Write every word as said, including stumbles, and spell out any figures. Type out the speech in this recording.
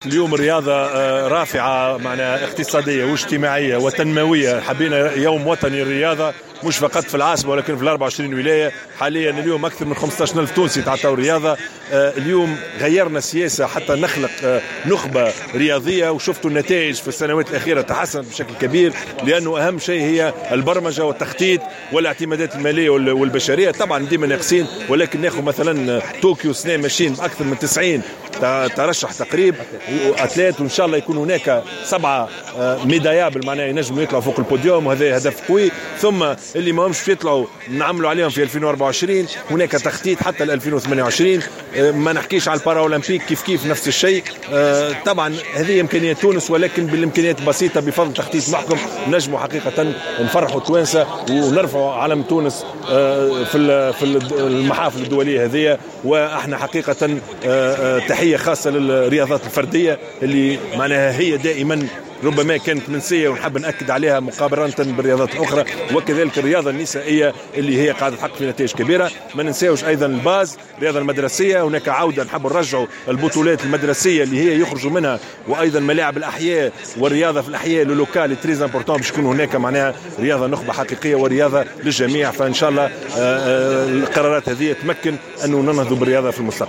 اليوم الرياضة رافعة معنا اقتصادية واجتماعية وتنموية. حبينا يوم وطني الرياضة مش فقط في العاصمة ولكن في الأربع وعشرين ولاية. حاليا اليوم أكثر من خمسة عشر ألف تونسي تعطوا الرياضة. اليوم غيرنا السياسة حتى نخلق نخبة رياضية، وشفتوا النتائج في السنوات الأخيرة تحسنت بشكل كبير، لأنه أهم شيء هي البرمجة والتخطيط والاعتمادات المالية والبشرية. طبعا ديما ناقصين، ولكن ناخذ مثلا طوكيو سنة ماشيين أكثر من تسعين ترشح تقريب وأتلات، وإن شاء الله يكون هناك سبعة ميدايابل معناها ينجموا يطلعوا فوق البوديوم، وهذا هدف قوي. ثم اللي ما همش يطلعوا نعملوا عليهم في ألفين وأربعة وعشرين، هناك تخطيط حتى ل ألفين وثمانية وعشرين. ما نحكيش على الباراولمبيك كيف كيف نفس الشيء. طبعا هذه إمكانيات تونس، ولكن بالإمكانيات بسيطة بفضل تخطيط محكم نجموا حقيقة نفرحوا التوانسة ونرفعوا علم تونس في في المحافل الدولية هذه. وإحنا حقيقة تحية خاصة للرياضات الفردية اللي معناها هي دائما ربما كانت منسية، ونحب نأكد عليها مقارنة بالرياضات الأخرى، وكذلك الرياضة النسائية اللي هي قاعدة تحقق في نتائج كبيرة. ما ننساوش أيضا الباز الرياضة المدرسية، هناك عودة نحب نرجعوا البطولات المدرسية اللي هي يخرجوا منها، وأيضا ملاعب الأحياء والرياضة في الأحياء للوكال تريز امبورتون باش يكون هناك معناها رياضة نخبة حقيقية ورياضة للجميع. فإن شاء الله القرارات هذه تمكن أنه ننهضوا بالرياضة في المستقبل.